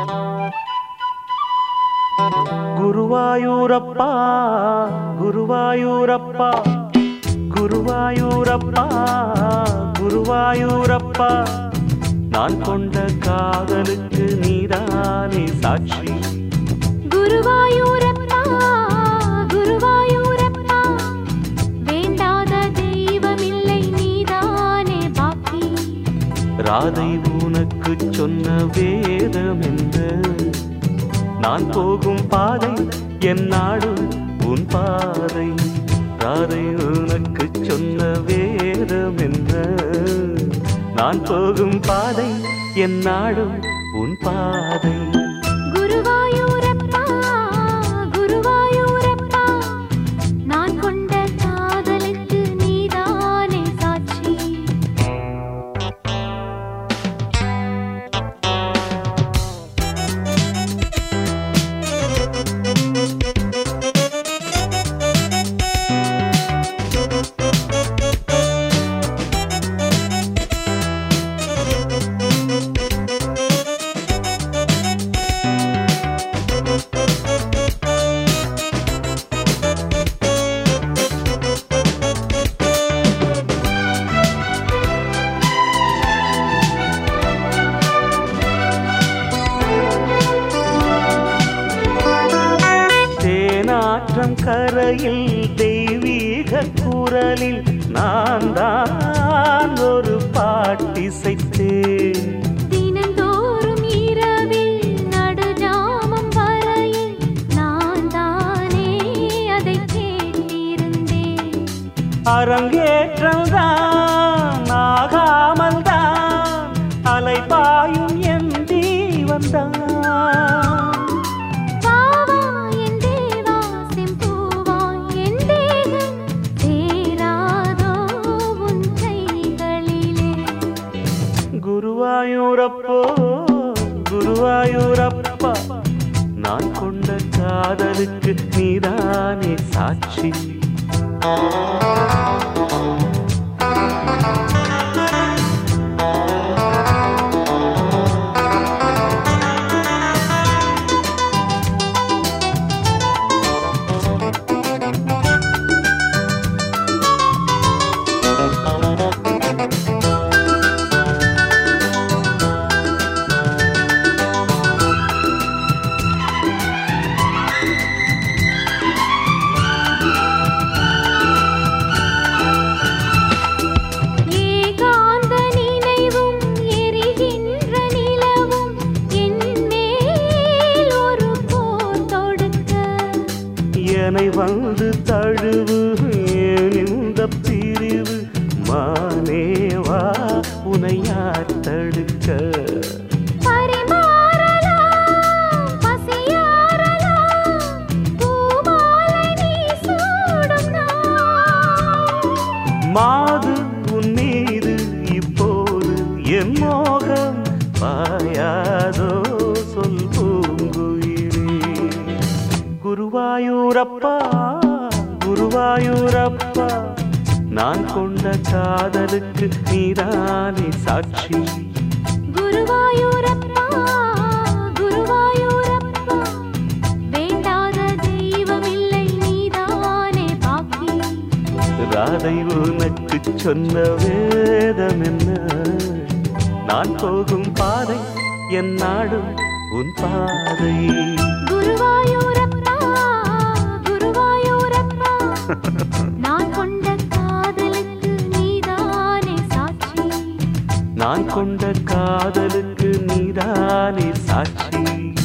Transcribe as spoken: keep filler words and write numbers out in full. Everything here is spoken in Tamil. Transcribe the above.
குருவாயூரப்பா குருவாயூரப்பா குருவாயூரப்பா குருவாயூரப்பா நான் கொண்ட காதலுக்கு நீதானே சாட்சி. குருவாயூரப்பா குருவாயூரப்பா வேண்டாத தெய்வமில்லை நீதானே பாக்கி. ராதை உனக்கு சொன்ன வேதம் என்ன? நான் போகும் பாதை என் நாடு உன் பாதை. ராதை உனக்கு சொன்ன வேதம் என்ன? நான் போகும் பாதை என் நாடு உன் பாதை. குருவாயூரப்பா குருவாயூரப்பா நான் கொண்ட காதலுக்கு நீதானே சாட்சி. கரையில் தெய்வீக குரலில் நான் தான் ஒரு பாட்டிசைத்தேன். தினந்தோறும் இரவில் நடுஜாமம் வரையில் நான் தானே அதை கேட்டிருந்தேன். அரங்கேற்றம் தான் ஆகாமல் தான் அலைபாயும் என் தீவன் தான். குருவாயூரப்போ குருவாயூரப்பா நான் கொண்ட காதலுக்கு நீதானே சாட்சி. என்னை வந்து தழுவு இந்த பிரிவு மானேவா உனை யார் தடுக்க? மாது உன் மீது இப்போது என் மோகம் பாயாதோ சொல் பூங்குயிலே. குருவாயூரப்பா குருவாயூரப்பா நான் கொண்ட காதலுக்கு நீதானே சாட்சி. குருவாயூரப்பா குருவாயூரப்பா வேண்டாத தெய்வமில்லை நீதானே பாக்கி. ராதை உனக்கு சொன்ன வேதம் என்ன? நான் போகும் பாதை என் நாடு உன் பாதை. குருவாயூரப்பா குருவாயூரப்பா நான் கொண்ட காதலுக்கு நீதானே சாட்சி. நான் கொண்ட காதலுக்கு நீதானே சாட்சி.